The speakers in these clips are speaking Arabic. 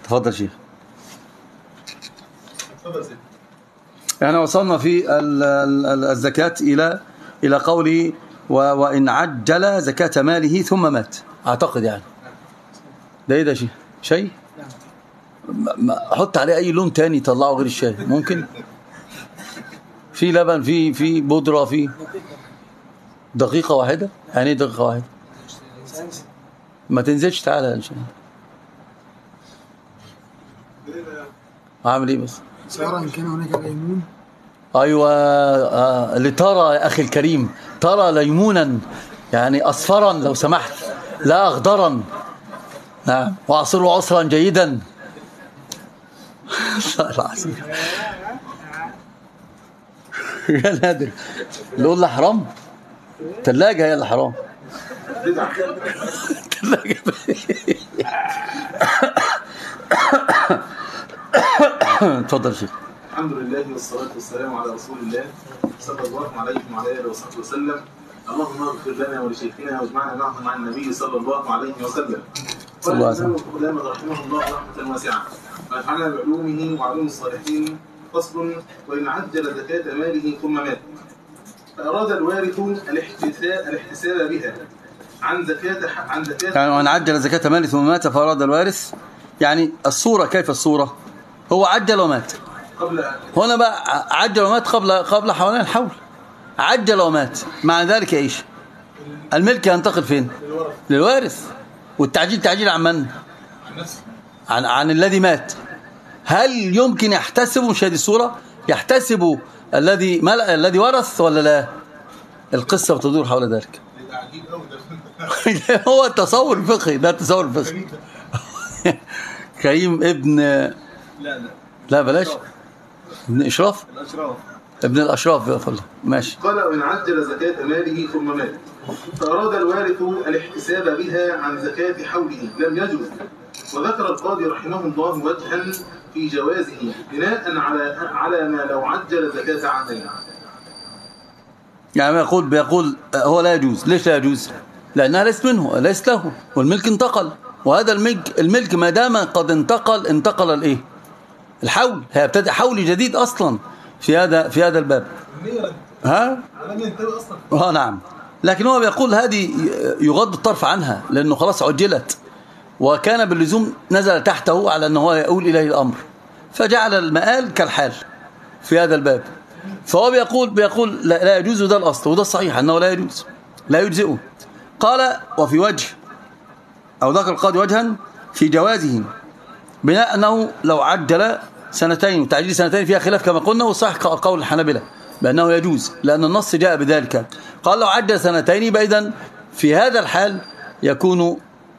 تفضل شيخ. يعني وصلنا في الزكاة إلى قوله وإن عجل زكاة ماله ثم مات، أعتقد يعني ده إيه ده شيء حط عليه أي لون تاني طلعه غير الشاي ممكن، في لبن في بودرة في دقيقة واحدة. يعني ايه دقيقة واحدة؟ ما تنزلش تعالى ان شاء الله. عامل ايه بس؟ سواء ان كان هناك ليمون. ايوه لترى يا اخي الكريم، ترى ليمونا يعني اصفرا لو سمحت، لا اخضرا. نعم، واعصره عصرا جيدا. العظيم يا نادر اللي يقول حرام، ثلاجة هي اللي حرام. ثلاجة اتفضل شيخ. الحمد لله والصلاة والسلام على رسول الله صلى الله عليه وعلى آله وصحبه وسلم. اللهم اغفر لنا ولشيخنا واجمعنا معهم مع النبي صلى الله عليه وسلم. قال الإمام قدامى رحمه الله رحمة واسعة ونفعنا بعلومه وعلوم الصالحين. فصل: وإن عجل زكاة ماله ثم مات فأراد الوارث الاحتساب بها عن زكاة يعني وإن عجل زكاة ماله ثم مات فأراد الوارث، يعني الصورة كيف الصورة؟ هو عجل ومات هنا بقى، عجل ومات قبل حوالين الحول، عجل ومات، مع ذلك ايش؟ الملك ينتقل فين؟ للوارث. والتعجيل تعجيل عن من؟ عن الذي مات. هل يمكن يحتسب مش هذه الصورة؟ يحتسب الذي ورث ولا لا؟ القصة بتدور حول ذلك. هو التصور الفقهي ده، التصور الفقهي. كريم ابن لا بلاش ابن إشراف، ابن الأشراف يقول ماشي. قال: وإن عجل زكاة ماله ثم مات فأراد الوارث الاحتساب بها عن زكاة حوله لم يجوز. وذكر القاضي رحمه الله وجها في جوازه بناء على ما لو عجل زكاة عامله. يعني بيقول هو لا يجوز. ليش لا يجوز؟ لأنها ليست منه، ليست له، والملك انتقل. وهذا الملك ما دام قد انتقل الايه؟ الحول، هيبتدئ حول جديد اصلا في هذا الباب. ها؟ نعم. لكن هو بيقول هذه يغض الطرف عنها لانه خلاص عجلت، وكان باللزوم نزل تحته على انه هو يقول اليه الامر، فجعل المآل كالحال في هذا الباب. فهو بيقول لا يجوز، وده الاصل وده الصحيح انه لا يجوز، لا يجزئه. قال: وفي وجه، او ذكر القاضي وجها في جوازه بناء أنه لو عجل سنتين، وتعجيل سنتين فيها خلاف كما قلنا، وصح قول الحنابلة بأنه يجوز لأن النص جاء بذلك. قال: لو عجل سنتين يبقى إذن في هذا الحال يكون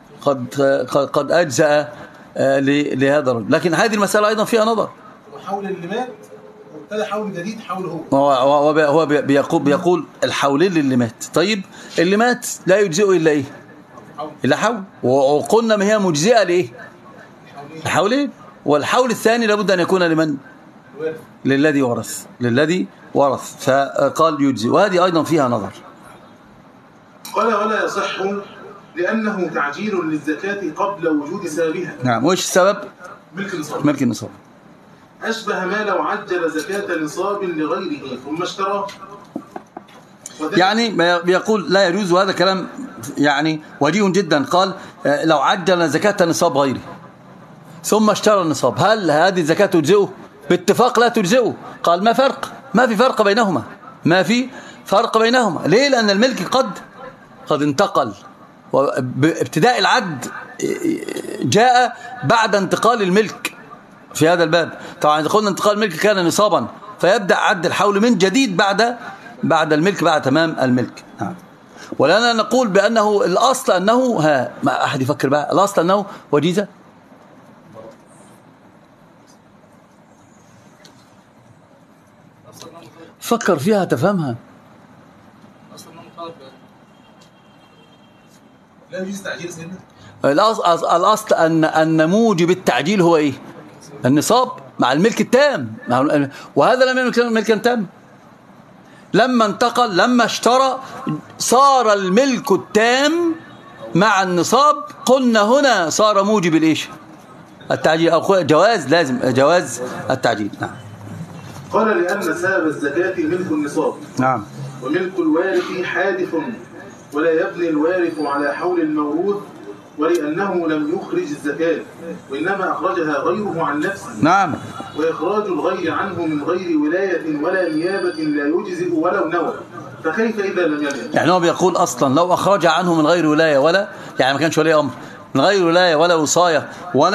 قد أجزأ لهذا الرجل. لكن هذه المسألة أيضا فيها نظر. وحول اللي مات وابتدى حول جديد حوله هو بيقول الحولين للي مات. طيب اللي مات لا يجزئه إلا إيه؟ إلا حول. وقلنا ما هي مجزئة لإيه؟ الحولين. والحول الثاني لابد أن يكون لمن؟ للذي ورث. فقال يجزي، وهذه أيضا فيها نظر. قال: ولا يصح لأنه تعجيل للزكاة قبل وجود سببها. نعم. وإيش السبب؟ ملك النصاب. أشبه ما لو عجل زكاة نصاب لغيره ثم اشترى. يعني بيقول لا يجوز، وهذا كلام يعني وجيه جدا. قال: لو عجل زكاة نصاب غيره ثم اشترى النصاب، هل هذه الزكاة تجزئه؟ باتفاق لا تجزئه. قال: ما في فرق بينهما. ليه؟ لأن الملك قد انتقل، وابتداء العد جاء بعد انتقال الملك في هذا الباب. طبعا إذا قلنا انتقال الملك كان نصابا، فيبدأ عد الحول من جديد بعد الملك، بعد تمام الملك. نعم. ولنا نقول بأنه الأصل أنه ما أحد يفكر بقى، الأصل أنه وجيزة. فكر فيها تفهمها. لا يجوز تعجيل سنة. الأصل أن موجب التعجيل هو إيه؟ النصاب مع الملك التام، وهذا لم يكن ملكا تام. لما اشترى صار الملك التام مع النصاب. قلنا هنا صار موجب الإيش؟ التعجيل أو جواز، لازم جواز التعجيل. نعم. قال لأن سبب الزكاة ملك النصاب، نعم. وملك الوارث حادث ولا يبني الوارث على حول الموروث، ولأنه لم يخرج الزكاة وإنما أخرجها غيره عن نفسه. نعم. وإخراج الغير عنه من غير ولاية ولا نيابة لا يجزئ ولو نوى، فكيف إذا لم ينوى؟ يعني هو بيقول أصلا لو أخرج عنه من غير ولاية ولا، يعني ما كانش ولي أمر، من غير ولاية ولا وصاية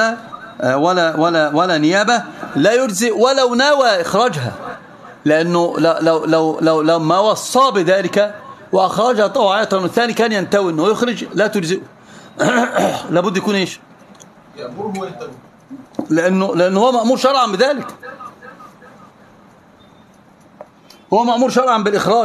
ولا نيابة لا يجزئ ولو نوى إخراجها، لأنه لو ما وصى بذلك وأخرجها طوعية والثاني كان ينتوي أنه يخرج لا تجزئه. لابد يكون إيش؟ يأمره وينتوي، لأنه هو مأمور شرعا بذلك، هو مأمور شرعا بالإخراج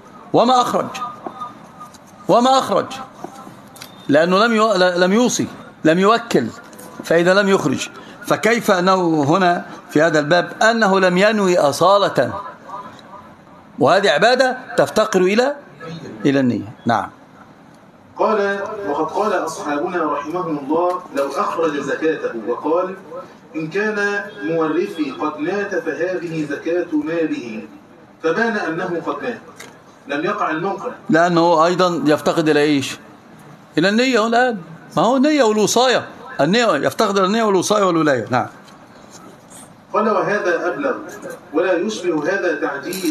وما أخرج لأنه لم يوصي، لم يوكل، فإذا لم يخرج فكيف أنه هنا في هذا الباب أنه لم ينوي أصالة، وهذه عبادة تفتقر إلى النية. نعم. قال وقد قال أصحابنا رحمهم الله لو أخرج زكاته وقال إن كان مورثي قد مات فهذه زكاة ماله، فبان أنه قد مات لم يقع المنكر، لأنه أيضا يفتقد إلى إيش؟ إلى النية والآن، ما هو النية والوصاية، النية يفتقد إلى النية والوصاية والولاية. نعم. قال وهذا أبلغ ولا يشبه هذا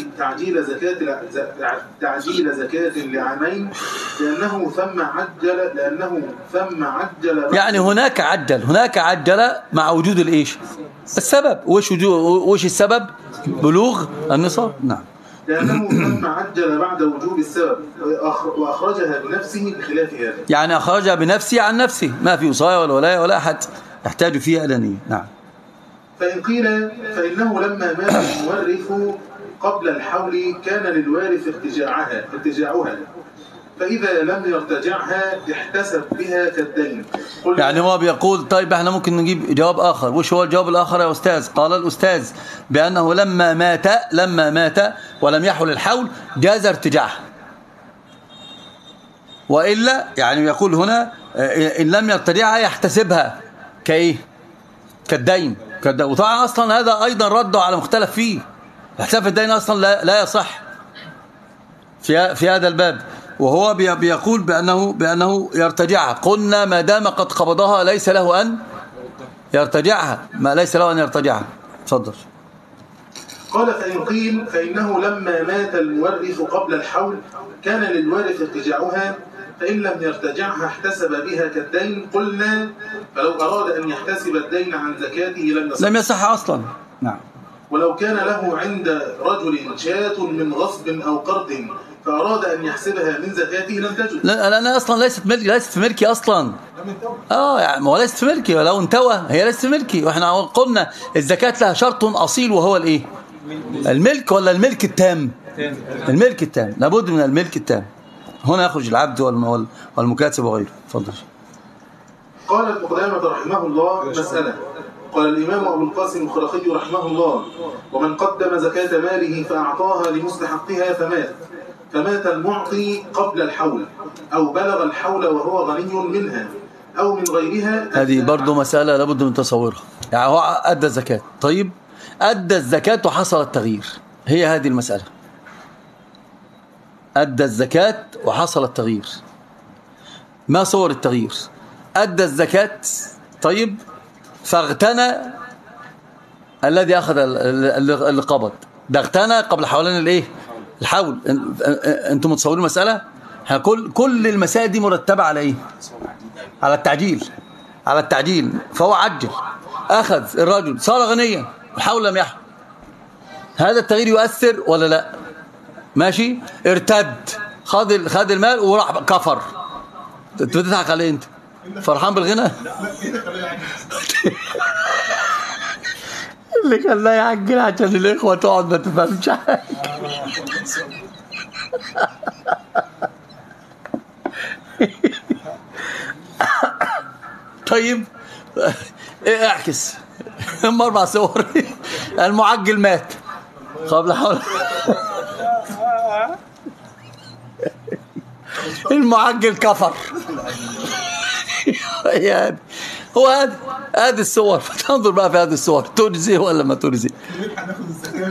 تعجيل زكاة لعامين، لأنه ثم عجل يعني هناك عجل مع وجود الإيش؟ السبب. وش السبب؟ بلوغ النصاب. نعم. لأنه ثم عجل بعد وجوب السبب وأخرجها بنفسه بخلاف هذا، يعني أخرجها بنفسه عن نفسه، ما في وصاية ولا ولاية ولا أحد يحتاج فيها إلى نية. نعم. فإن قيل فإنه لما مات المورث قبل الحول كان للوارث ارتجاعها، فإذا لم يرتجعها احتسب بها كالدين. يعني هو بيقول طيب احنا ممكن نجيب جواب آخر. وش هو الجواب الآخر يا أستاذ؟ قال الأستاذ بأنه لما مات ولم يحول الحول جاز ارتجاعها، وإلا يعني يقول هنا إن لم يرتجعها يحتسبها كإيه؟ كالدين. وطبعا أصلا هذا أيضا رد على مختلف فيه، احتساب الدين أصلا لا يصح في هذا الباب، وهو بيقول بأنه يرتجعها. قلنا ما دام قد قبضها ليس له أن يرتجعها، ما ليس له أن يرتجعها. تفضل. قال فإن قيل فإنه لما مات المورث قبل الحول كان للوارث ارتجاعها، فإن لم يرتجعها احتسب بها كالدين. قلنا فلو أراد أن يحتسب الدين عن زكاته لم يصح أصلا. نعم. ولو كان له عند رجل شاة من غصب أو قرض فأراد أن يحسبها من زكاته لم تجد. لا أنا أصلا ليست في ملكي أصلا. يعني هو ليست في ملكي، ولو انتوى هي ليست في ملكي. وإحنا قلنا الزكاة لها شرط أصيل وهو الإيه؟ الملك ولا الملك التام؟ الملك التام، لابد من الملك التام. هنا يخرج العبد والمكاتب وغيره. تفضل. قال ابن قدامة رحمه الله مسألة. قال الإمام أبو القاسم الخرقي رحمه الله ومن قدم زكاة ماله فأعطاها لمستحقها فمات المعطي قبل الحول أو بلغ الحول وهو غني منها أو من غيرها. هذه برضو مسألة لابد من تصورها. يعني هو أدى الزكاة، طيب أدى الزكاة وحصل التغيير، هي هذه المسألة. أدى الزكاة وحصل التغيير، ما صور التغيير؟ أدى الزكاة طيب فاغتنى الذي أخذ اللي قبض، ده اغتنى قبل حولان الإيه؟ الحول. أنتم متصورين المسألة؟ كل المسائل دي مرتبة على إيه؟ على التعجيل. فهو عجل، أخذ الرجل صار غنيا الحول لم يحول، هذا التغيير يؤثر ولا لا؟ ماشي. ارتد، خذ المال وراح كفر. بتضحك عليه انت؟ فرحان بالغنى؟ اللي كان لا يعجل عشان الاخوه تقعد ما تفهمش حاجه. طيب اعكس هم 4 صور. المعجل مات قبل حول، المعجل كفر. يعني هو هذه الصور، فتنظر بقى في هذه الصور تجزي ولا ما تجزي. هناخد الزكاة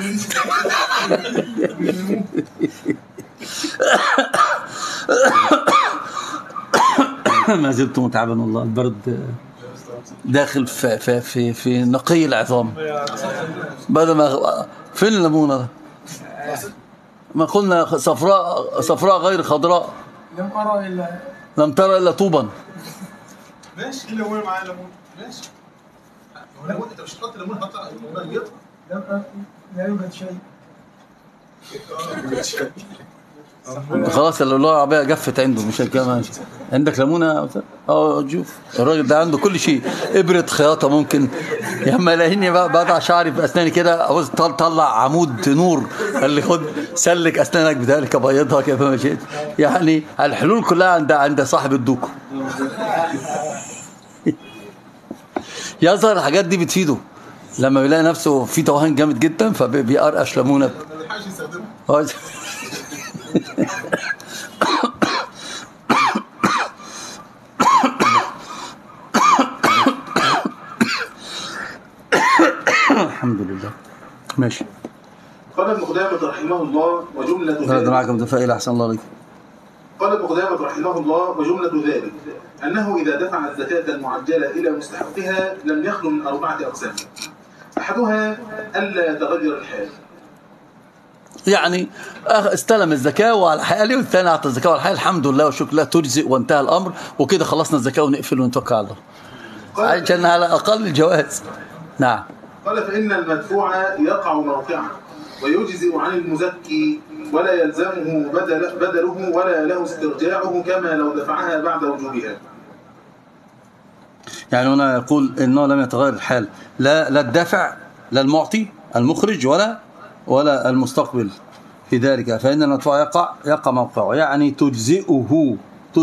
ما زلت متعبا والله، البرد داخل في نقي العظام. بدل ما فين الليمونه ده؟ ما قلنا صفراء غير خضراء، لم ترى الا طوبا. ماشي، الليمون معايا ليمون ماشي. الليمون انت مش هتحط ليمون، حط ليمون. لا يوجد شيء. خلاص اللغة العربية جفت عنده، مش كمان عندك ليمونة. شوف الراجل ده عنده كل شيء، إبرة خياطة ممكن. يا اما لاقيني بقطع شعري في أسناني كده، عاوز طلع عمود نور، قال لي خد سلك أسنانك بذلك أبيضها كيف ما شئت. يعني الحلول كلها عند صاحب الدوكو. يظهر الحاجات دي بتفيده لما بيلاقي نفسه في توهان جامد جدا، فبيقرقش ليمونة. الحمد لله. ماشي. قال ابن قدامة رحمه الله وجملة هذا معكم دفائل أحسن الله عليك. قال ابن قدامة رحمه الله وجملة ذلك أنه إذا دفع الزكاة المعجلة إلى مستحقها لم يخلو من 4 أقسام. أحدها ألا يتغير الحال، يعني استلم الزكاة وعلى حاله، والثاني أعطى الزكاة وعلى حاله، الحمد لله والشكر لله، تجزئ وانتهى الأمر، وكده خلصنا الزكاة ونقفل ونتوكل على الله، عشان على أقل الجواز. نعم. قال فإن المدفوع يقع موقعه ويجزئ عن المزكي ولا يلزمه بدله ولا له استرجاعه كما لو دفعها بعد وجوبها. يعني هنا يقول إنه لم يتغير الحال، لا الدافع، لا المعطي المخرج ولا المستقبل في ذلك، فإن المدفوع يقع موقعه، يعني تجزئه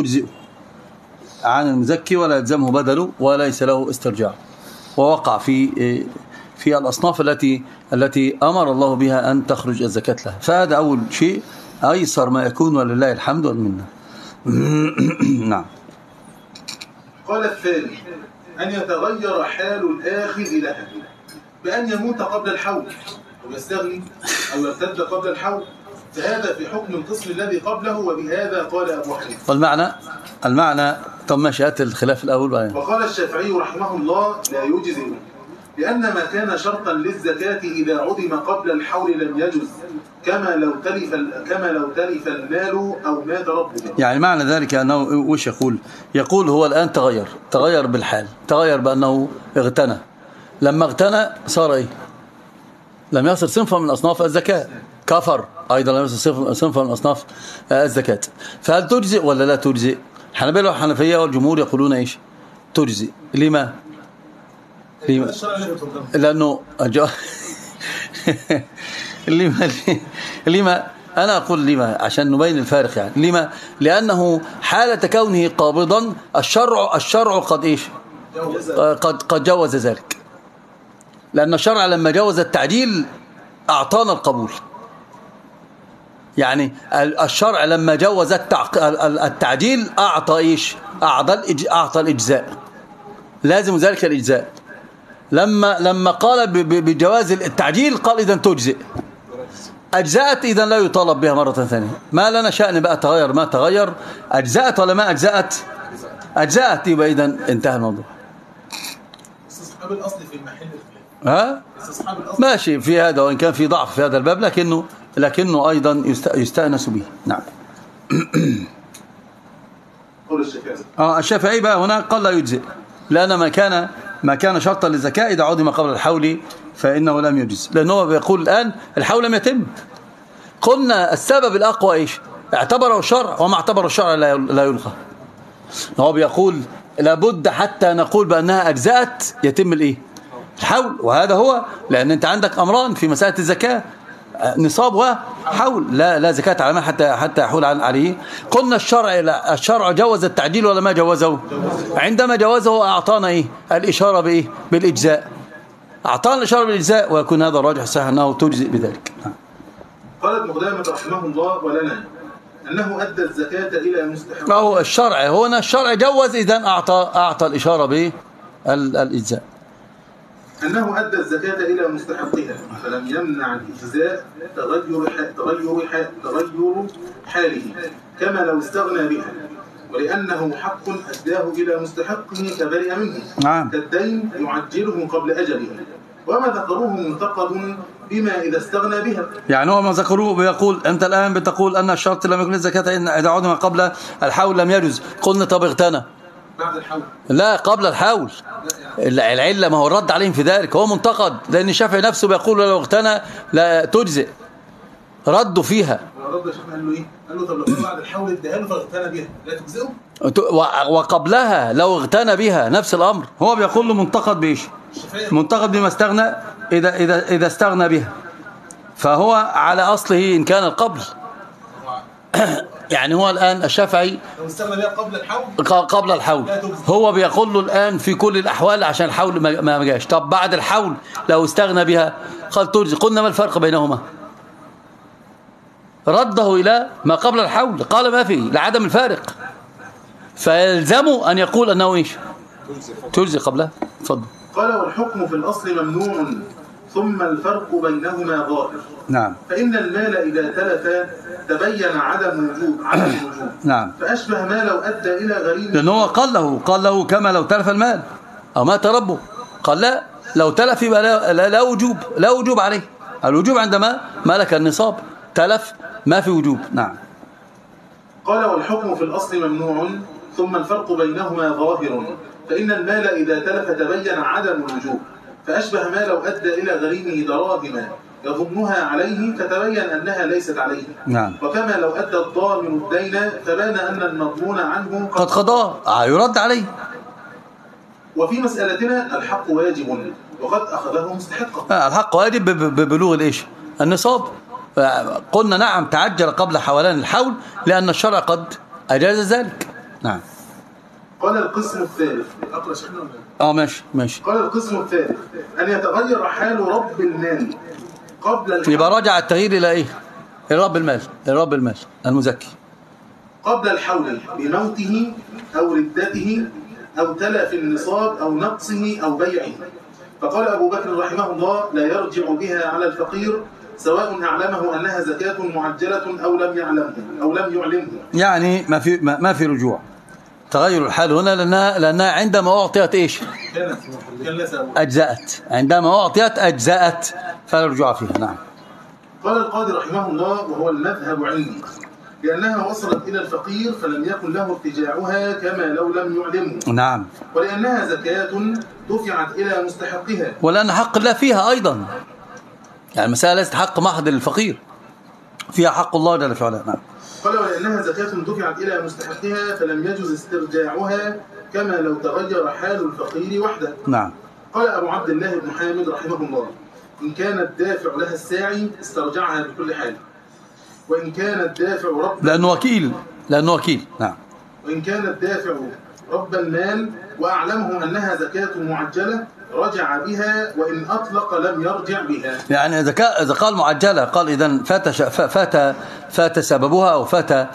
عن المزكي ولا يلزمه بدله وليس له استرجاع، ووقع في الأصناف التي أمر الله بها أن تخرج الزكاة لها. فهذا أول شيء أيسر ما يكون، ولله الحمد والمنة. نعم. قال الثاني أن يتغير حال الآخذ لها بأن يموت قبل الحول أو يستغني أو يرتد قبل الحول، فهذا في حكم القسم الذي قبله، وبهذا قال أبو حنيفة. والمعنى طب ماشي، هات الخلاف الأول بقى. وقال الشافعي رحمه الله لا يجزئ، لأن ما كان شرطا للزكاة إذا عدم قبل الحول لم يجز، كما لو تلف المال أو مات ربه. يعني معنى ذلك أنه وش يقول هو الآن تغير بالحال، تغير بأنه اغتنى، لما اغتنى صار إيه؟ لم يصل صنفا من أصناف الزكاة، كفر أيضا لم يصل صنفا من أصناف الزكاة. فهل تجزئ ولا لا تجزئ؟ الحنابلة والحنفية والجمهور يقولون إيش؟ تجزئ. لما؟ لأنه لما أنا أقول لما عشان نبين الفارق، يعني لما؟ لأنه حالة كونه قابضا الشرع قد إيش؟ قد جوز ذلك، لأن الشرع لما جوز التعديل أعطانا القبول. يعني الشرع لما جوز التعديل أعطى إيش؟ أعطى الإجزاء، لازم ذلك الإجزاء. لما قال بجواز التعديل قال إذن تجزئ، أجزأت إذن لا يطالب بها مرة ثانية. ما لنا شأن بقى تغير ما تغير، أجزأت ولا ما أجزأت يبقى إذن انتهى الموضوع. استصحاب الأصل في المحل ماشي في هذا، وإن كان في ضعف في هذا الباب لكنه أيضا يستأنس به. نعم. الشافعي بقى هنا قال لا يجزئ، لأن ما كان شرطا للزكاة إذا عدم قبل الحول فإنه لم يجز، لأنه بيقول الآن الحول لم يتم. قلنا السبب الأقوى إيش؟ اعتبره الشرع، وما اعتبره الشرع لا يلغى. هو بيقول لابد حتى نقول بأنها أجزأت يتم الإيه؟ الحول. وهذا هو، لأن أنت عندك أمران في مسألة الزكاة، نصاب وحول، لا زكاة على ما حتى يحول عليه. قلنا الشرع جوز التعديل ولا ما جوزه؟ عندما جوزه أعطانا إيه؟ الإشارة بإيه؟ بالإجزاء، أعطانا الإشارة بالإجزاء، ويكون هذا الراجح صحيح أنه تجزئ بذلك. قال ابن قدامة رحمه الله ولنا أنه أدى الزكاة إلى مستحق. هو الشرع هنا الشرع جوز، إذن أعطى الإشارة الإجزاء. أنه أدى الزكاة إلى مستحقها فلم يمنع الإجزاء تغير حاله كما لو استغنى بها، ولأنه حق أداه إلى مستحقه فبرئ منه. نعم. كالدين يعجله قبل أجله، وما ذكروه منتقد بما إذا استغنى بها. يعني هو ما ذكروه بيقول أنت الآن بتقول أن الشرط لم يكن الزكاة إذا عدم قبل الحول لم يجوز. قلنا طب اغتنى بعد الحول، لا قبل الحول. العلة ما هو الرد عليهم في ذلك هو منتقد، لأن الشافعي نفسه بيقول لو اغتنى لا تجزئ، ردوا فيها. رد الشافعي قال له إيه؟ قال له طب لو بعد الحول اداها له فاغتنى بها لا تجزئه؟ وقبلها لو اغتنى بها نفس الأمر. هو بيقول له منتقد بإيش؟ منتقد بما استغنى إذا استغنى بها، فهو على أصله إن كان القبل. يعني هو الآن الشافعي لو استغنى بها قبل الحول قبل الحول، هو بيقول له الآن في كل الأحوال عشان الحول ما جاش. طب بعد الحول لو استغنى بها قال تجزي. قلنا ما الفرق بينهما؟ رده إلى ما قبل الحول، قال ما فيه لعدم الفارق، فيلزمه أن يقول أنه إيش؟ تجزي قبلها. تفضل. قال والحكم في الأصل ممنوع ثم الفرق بينهما ظاهر. نعم. فإن المال إذا تلف تبين عدم وجوب نعم. فأشبه ما لو أدى إلى غريم، لأنه هو قال له كما لو تلف المال أو مات ربه. قال لا، لو تلف يبقى لا وجوب عليه. الوجوب عندما ملك النصاب، تلف ما في وجوب. نعم. قال والحكم في الأصل ممنوع ثم الفرق بينهما ظاهر. فإن المال إذا تلف تبين عدم الوجوب فأشبه ما لو أدى إلى غريمه دراهم يضمنها عليه فتبين أنها ليست عليه. نعم. وكما لو أدى الضامن الدين فبان أن المضمون عنه قد قضاه، يرد عليه. وفي مسألتنا الحق واجب وقد أخذه مستحقا. الحق واجب ببلوغ الإيش؟ النصاب. قلنا نعم تعجل قبل حولان الحول لأن الشرع قد أجاز ذلك. نعم. قال القسم الثالث، أقرأ شيخنا ولا؟ ماشي. قال القسم الثالث أن يتغير حال رب المال قبل الحول. يبقى راجع التغيير إلى إيه؟ رب المال المزكي قبل الحول بموته أو ردته أو تلف النصاب أو نقصه أو بيعه. فقال أبو بكر رحمه الله لا يرجع بها على الفقير سواء أعلمه أنها زكاة معجلة أو لم يعلمه. يعني ما في رجوع. تغير الحال هنا لأنها عندما أعطيت إيش؟ أجزأت. عندما أعطيت أجزأت فلا رجوع فيها. نعم. قال القاضي رحمه الله وهو المذهب عندي لأنها وصلت إلى الفقير فلم يكن له ارتجاعها كما لو لم يعلمه. نعم. ولأنها زكاة دفعت إلى مستحقها، ولأن حق الله فيها أيضا. يعني المسألة ليست حق محض للفقير، فيها حق الله جل في علاه. نعم. قال ولأنها زكاة دفعت إلى مستحقها فلم يجوز استرجاعها كما لو تغير حال الفقير وحده. نعم. قال أبو عبد الله بن حامد رحمه الله إن كان الدافع لها الساعي استرجعها بكل حال، وإن كان الدافع لأنه وكيل. نعم. وإن كان الدافع رب المال وأعلمه أنها زكاة معجلة رجع بها وإن أطلق لم يرجع بها. يعني إذا قال معجلة قال إذن فات سببها أو فات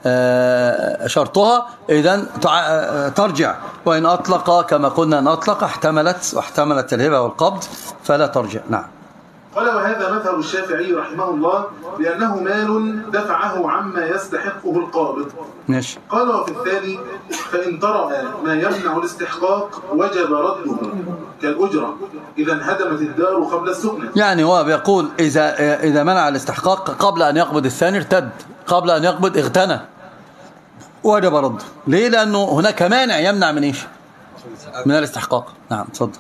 شرطها إذن ترجع، وإن أطلق كما قلنا أن أطلق واحتملت الهبة والقبض فلا ترجع. نعم. قال وهذا مذهب الشافعي رحمه الله لأنه مال دفعه عما يستحقه القابض. ماشي. قال وفي الثاني فإن طرأ ما يمنع الاستحقاق وجب رده كالأجرة إذا انهدمت الدار قبل السكنة. يعني هو بيقول إذا منع الاستحقاق قبل أن يقبض الثاني ارتد، قبل أن يقبض اغتنى، وجب رده. ليه؟ لأنه هناك مانع يمنع من إيش؟ من الاستحقاق. نعم. تصدق.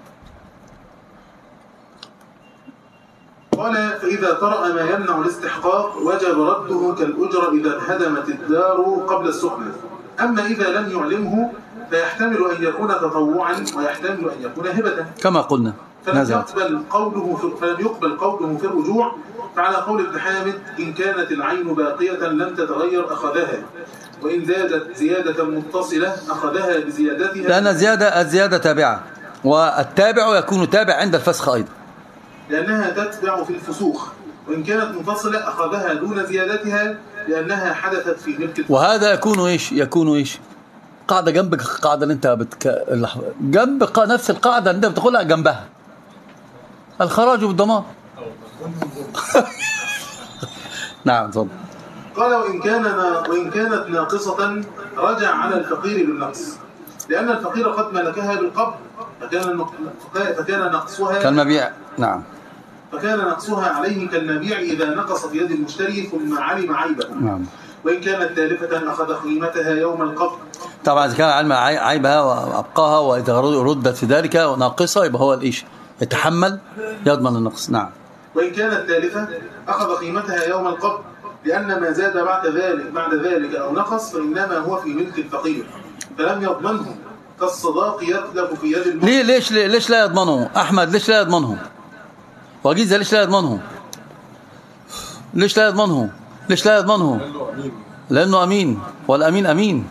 قال فإذا طرأ ما يمنع الاستحقاق وجب رده كالأجرة إذا انهدمت الدار قبل السكنة. أما إذا لم يعلمه فيحتمل أن يكون تطوعا ويحتمل أن يكون هبة كما قلنا. فلم يقبل قوله في الرجوع، فعلى قول ابن حامد إن كانت العين باقية لم تتغير أخذها، وإن زادت زيادة متصلة أخذها بزيادتها، لأن الزيادة تابعة، والتابع يكون تابع عند الفسخ أيضا، لأنها تتبع في الفسوخ، وإن كانت منفصلة أخذها دون زيادتها لأنها حدثت في ملك. وهذا يكون إيش؟ قاعدة جنب القاعدة اللي انت جنب نفس القاعدة اللي انت بتقولها جنبها. الخراج بالضمان. نعم اتفضل. قال وإن كانت ناقصة رجع على الفقير بالنقص، لأن الفقير قد ملكها بالقبض فكان نقصها كالمبيع. نعم. فكان نقصها عليه كالمبيع إذا نقص في يد المشتري ثم علم عيبه. نعم. وإن كانت تالفة أخذ قيمتها يوم القبض. طبعا إذا كان علم عيبها وأبقاها، وإذا ردت في ذلك ناقصة يبقى هو الإيش يتحمل يضمن النقص. نعم. وإن كانت تالفة أخذ قيمتها يوم القبض، لأن ما زاد بعد ذلك أو نقص فإنما هو في ملك الفقير فلم يضمنه، كالصداق يتلف في يد المشتري. ليش لا يضمنه أحمد؟ ليش لا يضمنه؟ وجيزة ليش لا يضمنه؟ ليش لا يضمنه؟ لأنه أمين، والأمين أمين.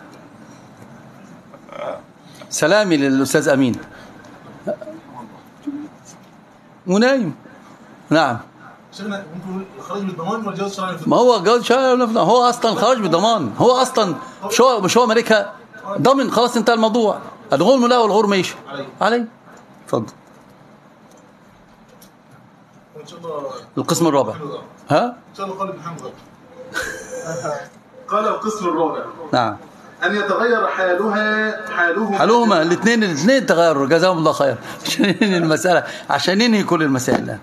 سلامي للأستاذ أمين ونايم. نعم. شيخنا ممكن الخراج بالضمان ولا جواز شرعي؟ ما هو جواز شرعي، هو أصلا خراج بالضمان، هو أصلا مش هو مالكها ضمن، خلاص انتهى الموضوع. الغرم لا والغرم ايش علي. اتفضل. إن شاء الله القسم الرابع. ها إن شاء الله قال ابن حمزة. قال القسم الرابع. نعم. أن يتغير حالهما الاثنين تغيروا، جزاهم الله خير. عشان ننهي كل المسائل.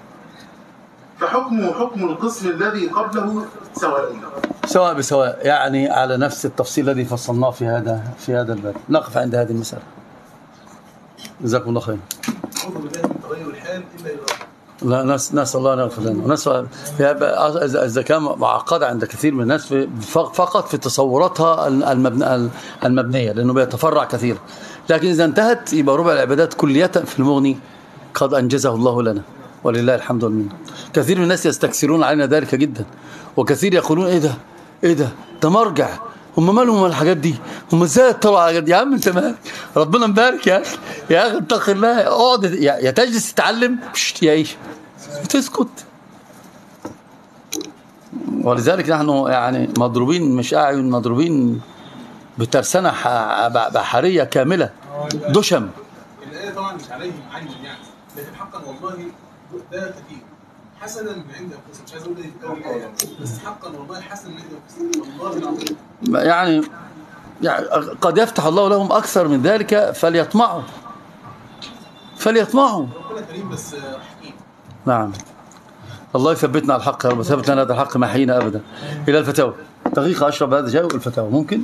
حكم القسم الذي قبله سواء بسواء، يعني على نفس التفصيل الذي فصلناه في هذا الباب. نقف عند هذه المسألة. جزاكم الله خير. أعوذ بالله من تغير الحال إلا لا نسأل الله أن يغفر لنا. إذا كان معقدة عند كثير من الناس فقط في تصوراتها المبنية، لأنه بيتفرع كثير. لكن إذا انتهت يبقى ربع العبادات كلية في المغني قد أنجزه الله لنا ولله الحمد والمنة. كثير من الناس يستكثرون علينا ذلك جدا، وكثير يقولون إيه ده مرجع، هم مالهم الحاجات دي، هم ازاي يطلعوا على الحاجات دي؟ يا عم انت مالك، ربنا مبارك يا اخي اتق الله. اقعد يا تجلس تتعلم يا ايش وتسكت. ولذلك نحن يعني مضروبين، مش أعين، مضروبين بترسانة بحرية كاملة دشم. الآية طبعا مش عليهم عين يعني، لكن حقا والله ده كثير حسنا من عند انفسهم. مش عايز اقول ايه في اول الايه، بس حقا والله حسنا من عند انفسهم والله العظيم. يعني قد يفتح الله لهم اكثر من ذلك فليطمعوا. ربنا كريم بس حكيم. نعم. الله يثبتنا على الحق يا رب، ثبت لنا هذا الحق ما حيينا ابدا. الى الفتاوى دقيقه اشرب هذا جاي الفتاوى ممكن.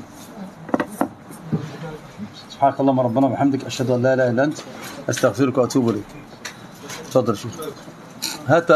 سبحانك اللهم ربنا وبحمدك اشهد ان لا اله الا انت استغفرك واتوب اليك. تفضل شيخ. هات